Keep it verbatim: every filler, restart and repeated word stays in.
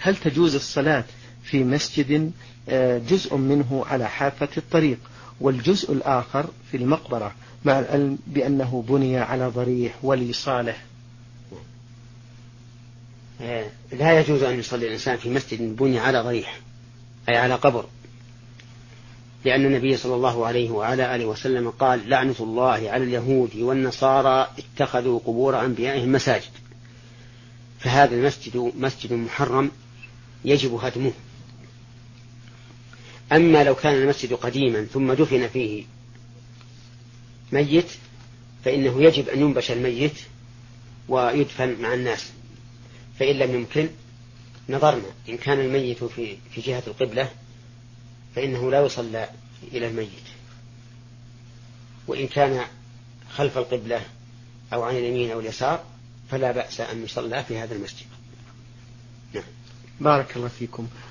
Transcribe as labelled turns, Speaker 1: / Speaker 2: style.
Speaker 1: هل تجوز الصلاة في مسجد جزء منه على حافة الطريق والجزء الآخر في المقبرة، مع العلم بأنه بني على ضريح ولي صالح؟
Speaker 2: لا يجوز أن يصلي الإنسان في مسجد بني على ضريح أي على قبر، لأن النبي صلى الله عليه وعلى آله وسلم قال: لعنة الله على اليهود والنصارى اتخذوا قبور أنبيائهم مساجد. فهذا المسجد مسجد محرم يجب هدمه. أما لو كان المسجد قديما ثم دفن فيه ميت فإنه يجب أن ينبش الميت ويدفن مع الناس، فإن لم يمكن نظرنا إن كان الميت في في جهة القبلة فإنه لا يصلى إلى الميت، وإن كان خلف القبلة أو عن اليمين أو اليسار فلا بأس أن يصلى في هذا المسجد.
Speaker 1: بارك الله فيكم.